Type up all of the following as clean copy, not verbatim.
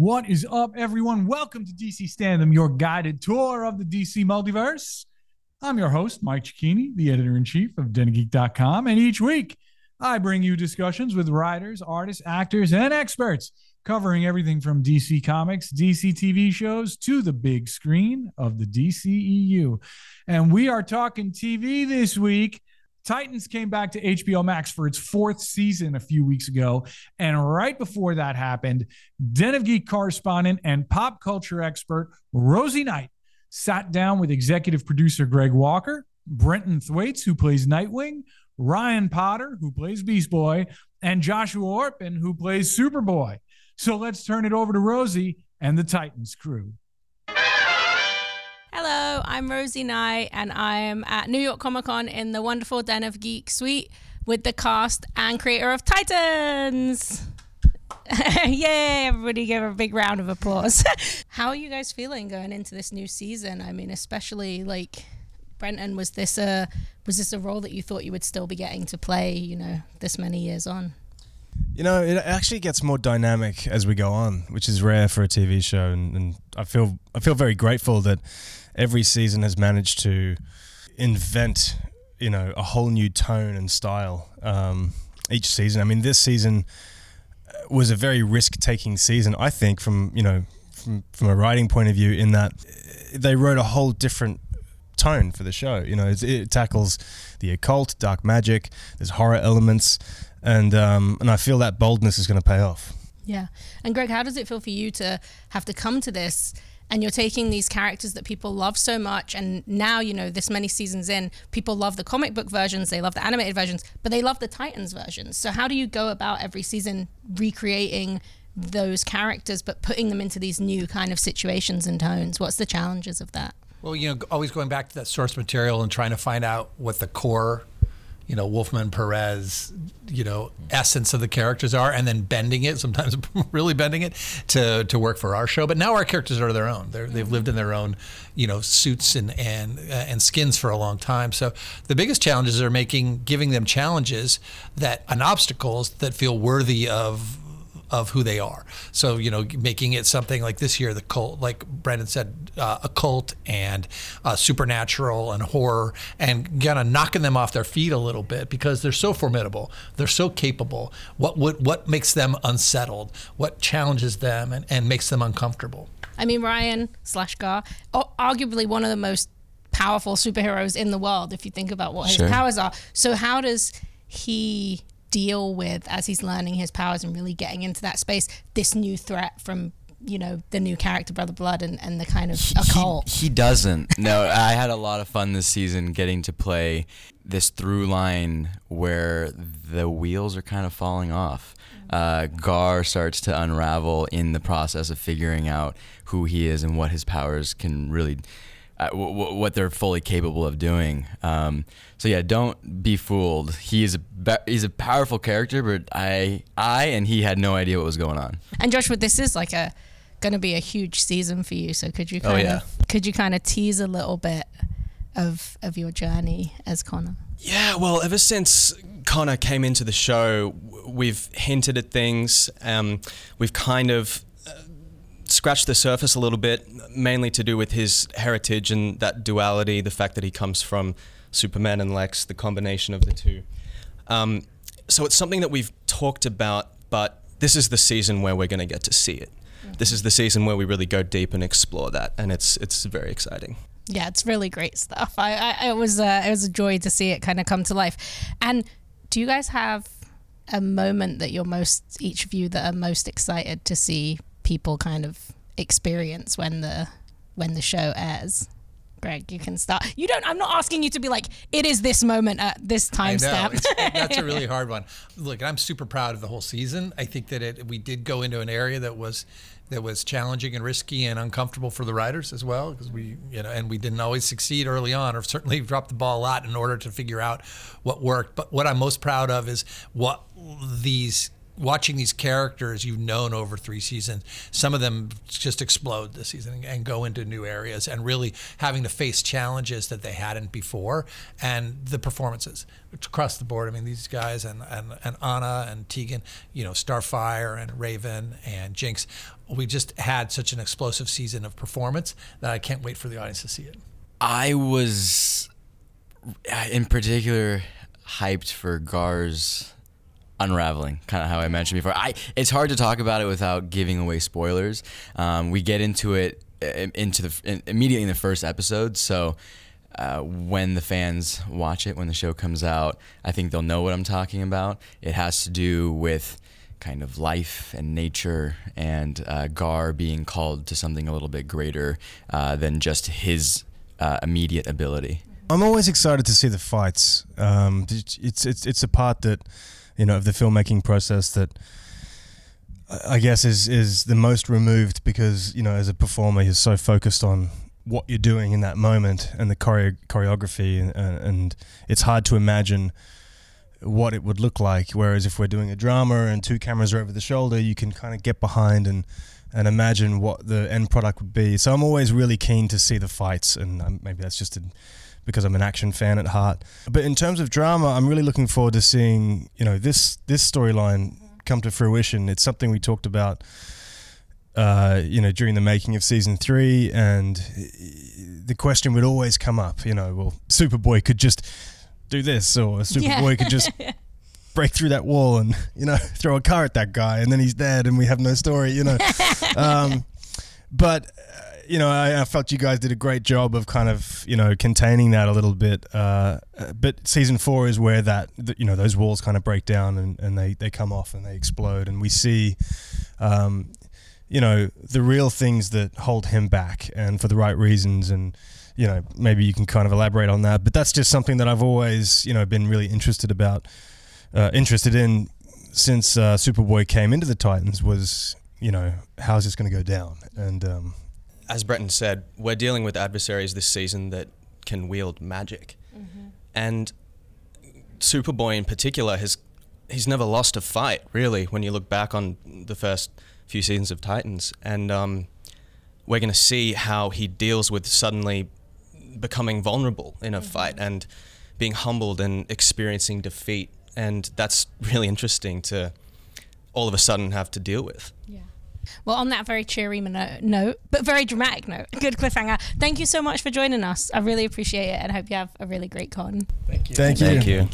What is up, everyone? Welcome to DC Standom, your guided tour of the DC multiverse. I'm your host, Mike Cicchini, the editor-in-chief of DenNgeek.com, and each week I bring you discussions with writers, artists, actors, and experts covering everything from DC Comics, DC TV shows, to the big screen of the DCEU. And we are talking TV this week. Titans came back to HBO Max for its fourth season a few weeks ago. And right before that happened, Den of Geek correspondent and pop culture expert Rosie Knight sat down with executive producer Greg Walker, Brenton Thwaites, who plays Nightwing, Ryan Potter, who plays Beast Boy, and Joshua Orpin, who plays Superboy. So let's turn it over to Rosie and the Titans crew. Hello, I'm Rosie Knight, and I am at New York Comic Con in the wonderful Den of Geek suite with the cast and creator of Titans. Yay, everybody give a big round of applause. How are you guys feeling going into this new season? I mean, especially like Brenton, was this a role that you thought you would still be getting to play, this many years on? It actually gets more dynamic as we go on, which is rare for a TV show, and I feel very grateful that every season has managed to invent, a whole new tone and style each season. I mean, this season was a very risk-taking season, I think, from a writing point of view, in that they wrote a whole different tone for the show. It tackles the occult, dark magic, there's horror elements, and I feel that boldness is going to pay off. Yeah. And Greg, how does it feel for you to have to come to this, and you're taking these characters that people love so much, and now, this many seasons in, people love the comic book versions, they love the animated versions, but they love the Titans versions. So how do you go about every season recreating those characters, but putting them into these new kind of situations and tones? What's the challenges of that? Well, always going back to that source material and trying to find out what the core, Wolfman, Perez, essence of the characters are, and then bending it, sometimes really bending it to work for our show. But now our characters are their own. They've lived in their own, suits and skins for a long time. So the biggest challenges are giving them challenges and obstacles that feel worthy of who they are. So, making it something like this year, the cult, like Brandon said, occult and supernatural and horror, and kind of knocking them off their feet a little bit because they're so formidable. They're so capable. What makes them unsettled? What challenges them and makes them uncomfortable? I mean, Ryan / Gar, arguably one of the most powerful superheroes in the world, if you think about what his powers are. So how does he deal with, as he's learning his powers and really getting into that space, this new threat from the new character Brother Blood and the kind of occult? He doesn't. No, I had a lot of fun this season getting to play this through line where the wheels are kind of falling off. Gar starts to unravel in the process of figuring out who he is and what his powers can really what they're fully capable of doing. So yeah, don't be fooled. He's a powerful character, but I and he had no idea what was going on. And Joshua, this is like going to be a huge season for you. So could you kind of tease a little bit of your journey as Connor? Yeah, well, ever since Connor came into the show, we've hinted at things. We've kind of scratched the surface a little bit, mainly to do with his heritage and that duality, the fact that he comes from Superman and Lex, the combination of the two. So it's something that we've talked about, but this is the season where we're going to get to see it. Mm-hmm. This is the season where we really go deep and explore that, and it's very exciting. Yeah, it's really great stuff. It was a joy to see it kind of come to life. And do you guys have a moment that each of you that are most excited to see people kind of experience when the show airs? Greg, you can start. I'm not asking you to be like, it is this moment at this time stamp. That's a really hard one. Look, I'm super proud of the whole season. I think that we did go into an area that was challenging and risky and uncomfortable for the writers as well, because we didn't always succeed early on, or certainly dropped the ball a lot in order to figure out what worked. But what I'm most proud of is what these watching these characters you've known over 3 seasons, some of them just explode this season and go into new areas, and really having to face challenges that they hadn't before, and the performances across the board. I mean, these guys and Anna and Tegan, Starfire and Raven and Jinx, we just had such an explosive season of performance that I can't wait for the audience to see it. I was, in particular, hyped for Gar's unraveling, kind of how I mentioned before. It's hard to talk about it without giving away spoilers. We get into it immediately in the first episode, so when the fans watch it, when the show comes out, I think they'll know what I'm talking about. It has to do with kind of life and nature, and Gar being called to something a little bit greater than just his immediate ability. I'm always excited to see the fights. It's a part that, of the filmmaking process that I guess is the most removed, because, as a performer, you're so focused on what you're doing in that moment and the choreography, and it's hard to imagine what it would look like. Whereas if we're doing a drama and 2 cameras are over the shoulder, you can kind of get behind and imagine what the end product would be. So I'm always really keen to see the fights, and maybe that's just because I'm an action fan at heart. But in terms of drama, I'm really looking forward to seeing, this storyline come to fruition. It's something we talked about, during the making of season 3, and the question would always come up, well, Superboy could just do this, or Superboy could just break through that wall and, throw a car at that guy, and then he's dead and we have no story, But I felt you guys did a great job of kind of, containing that a little bit. But season 4 is where those walls kind of break down and they come off and they explode, and we see, the real things that hold him back, and for the right reasons. And, maybe you can kind of elaborate on that. But that's just something that I've always, been really interested in since Superboy came into the Titans, was, how's this going to go down? And as Bretton said, we're dealing with adversaries this season that can wield magic. Mm-hmm. And Superboy in particular, he's never lost a fight, really, when you look back on the first few seasons of Titans. And we're going to see how he deals with suddenly becoming vulnerable in a fight and being humbled and experiencing defeat. And that's really interesting to all of a sudden have to deal with. Yeah. Well, on that very cheery note, but very dramatic note, good cliffhanger. Thank you so much for joining us. I really appreciate it, and I hope you have a really great con. Thank you. Thank you.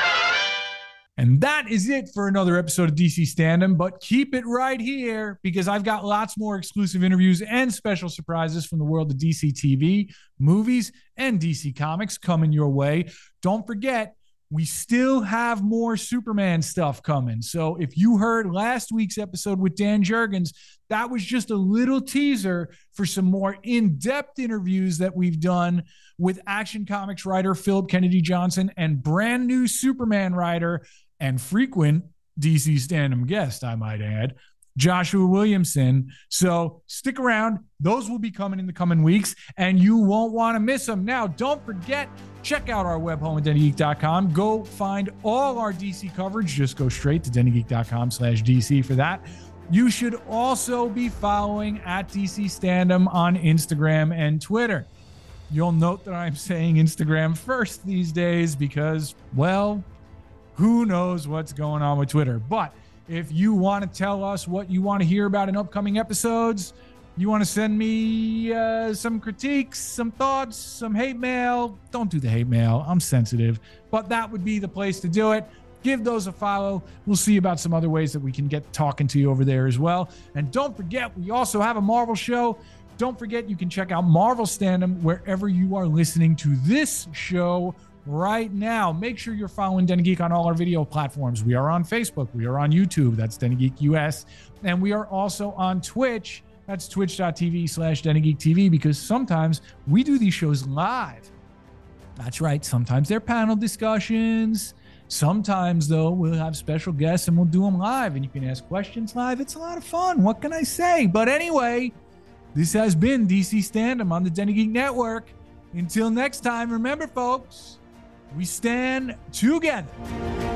And that is it for another episode of DC Stand-Em, but keep it right here, because I've got lots more exclusive interviews and special surprises from the world of DC TV, movies, and DC Comics coming your way. Don't forget, we still have more Superman stuff coming. So if you heard last week's episode with Dan Jurgens, that was just a little teaser for some more in-depth interviews that we've done with Action Comics writer Philip Kennedy Johnson and brand new Superman writer and frequent DC Stand-Em guest, I might add, Joshua Williamson. So stick around. Those will be coming in the coming weeks, and you won't want to miss them. Now, don't forget, check out our web home at DennyGeek.com. Go find all our DC coverage. Just go straight to DennyGeek.com/DC for that. You should also be following at DC Stand-Em on Instagram and Twitter. You'll note that I'm saying Instagram first these days because, well, who knows what's going on with Twitter. But if you want to tell us what you want to hear about in upcoming episodes, you want to send me some critiques, some thoughts, some hate mail, don't do the hate mail. I'm sensitive. But that would be the place to do it. Give those a follow. We'll see about some other ways that we can get talking to you over there as well. And don't forget, we also have a Marvel show. Don't forget, you can check out Marvel Stand-Em wherever you are listening to this show right now. Make sure you're following Denny Geek on all our video platforms. We are on Facebook. We are on YouTube. That's Denny Geek US. And we are also on Twitch. That's twitch.tv/DennyGeekTV, because sometimes we do these shows live. That's right. Sometimes they're panel discussions. Sometimes, though, we'll have special guests and we'll do them live, and you can ask questions live. It's a lot of fun. What can I say? But anyway, this has been DC Stand-Em on the Denny Geek Network. Until next time, remember, folks, we stand together.